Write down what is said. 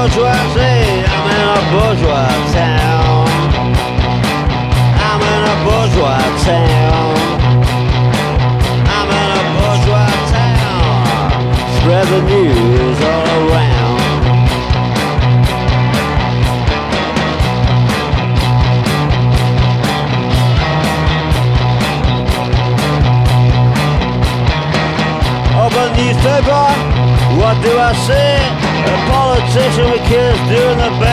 bourgeoisie. I'm in a bourgeois town. I'm in a bourgeois town. I'm in a bourgeois town. Spread the news all around. Open newspaper, what do I see? A politician with kids doing the best.